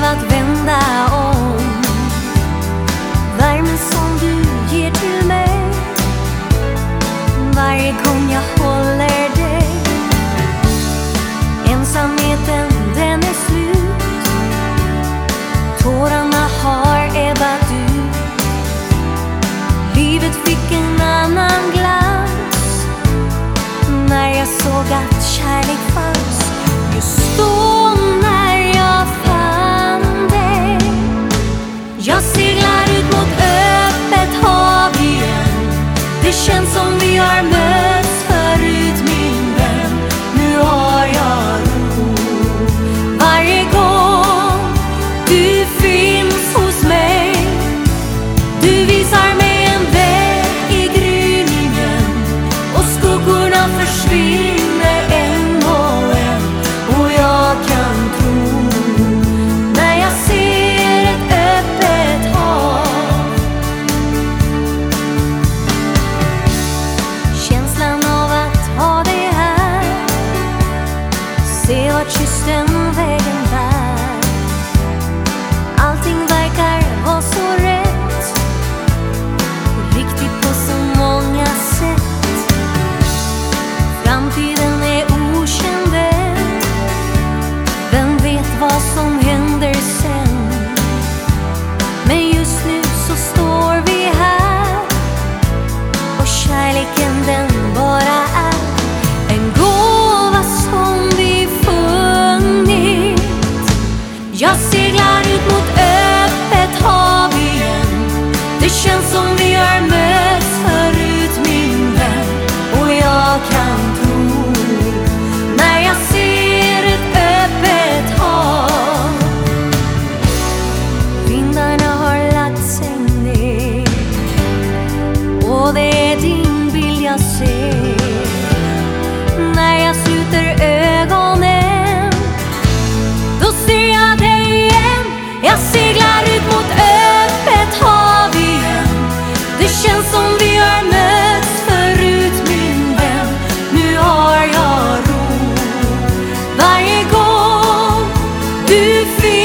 att vända om. Värmen som du ger till mig varje gång jag håller dig. Ensamheten, den är slut. Tårarna har ebbat ut. Livet fick en annan glans när jag såg att kärlek fanns. Just då när jag fann dig. Jag seglar ut mot öppet hav igen. Det känns som vi har mötts förut, min vän. Nu har jag ro. Varje gång du finns hos mig, du visar mig en väg i gryningen, och skuggorna försvinner en och en. Och jag kan tro när jag ser ett öppet hav. Känslan av att ha dig här, se vart kysten vägen bär. Allting verkar vara så rätt, riktigt på så många sätt. Framtiden är okänd än. Vem vet vad som händer sen? Men just nu så står vi här, och kärleken den bara är en gåva som vi funnit. Jag seglar ut mot öppet hav igen. Det känns som vi har mötts förut, min vän. Och jag kan tro när jag ser ett öppet hav. Vindarna har lagt sig ner, och det är din bild jag ser. När jag sluter ögonen, då ser jag dig igen. Jag seglar ut mot öppet hav igen. Det känns som vi har mötts förut, min vän. Nu har jag ro. Varje gång du finns